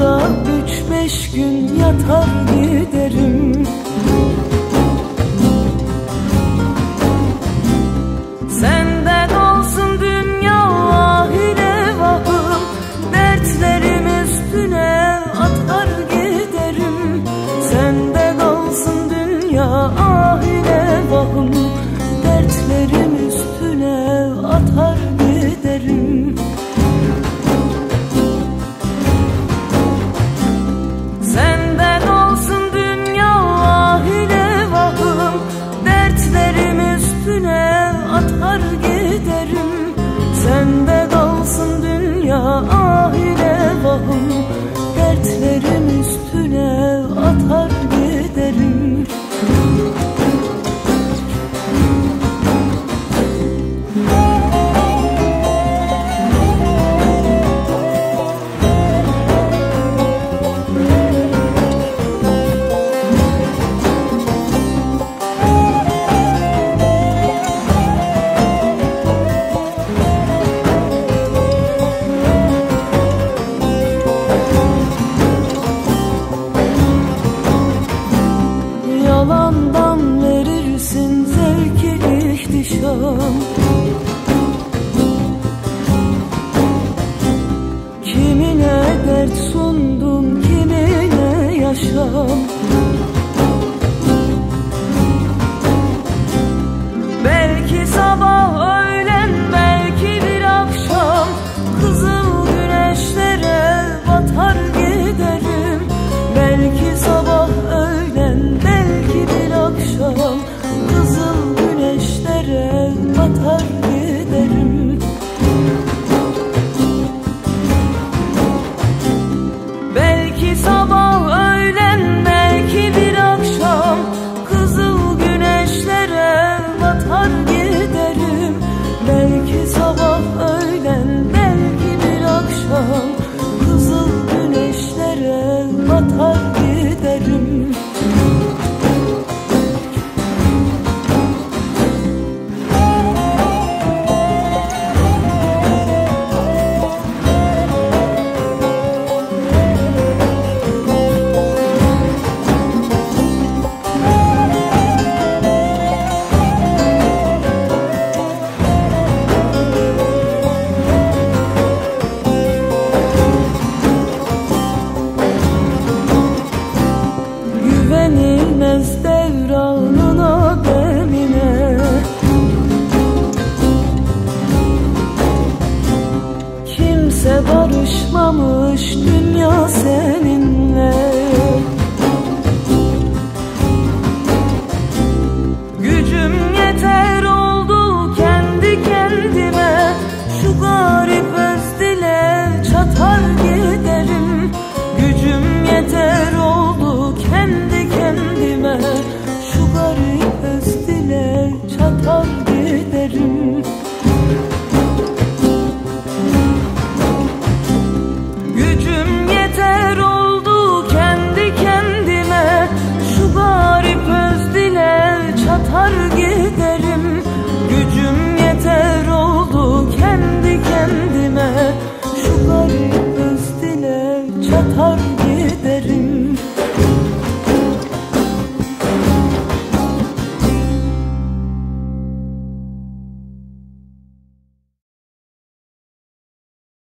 da 3-5 gün yatar giderim. Senden olsun dünya ahire vahım, dertlerim üstüne atar giderim. Senden olsun dünya ahire vahım, dertlerim üstüne atar giderim. Senden olsun dünya ahire vahım, dertlerim üstüne atar giderim. Senden olsun dünya ahire vahım, dertlerim üstüne atar giderim. Yalandan verirsin zevki ihtişam, kimine dert sundun, kimine yaşam. Belki sabah öğlen, belki bir akşam, kızıl güneşlere batar giderim. Belki sabah öğlen, belki bir akşam, kızıl güneşlere batar giderim. Belki sabah öğlen, belki bir akşam, kızıl güneşlere batar giderim. Belki sabah öğlen, belki bir akşam, kızıl güneşlere batar giderim. Güvenilmez devranına, demine, kimse barışmamış dünya seninle. Gücüm yeter oldu kendi kendime, şu garip öz dile çatar giderim. Gücüm yeter oldu kendi kendime, şu garip öz dile çatar giderim. Gücüm yeter oldu kendi kendime, şu garip öz dile çatar giderim. Gücüm yeter oldu kendi kendime,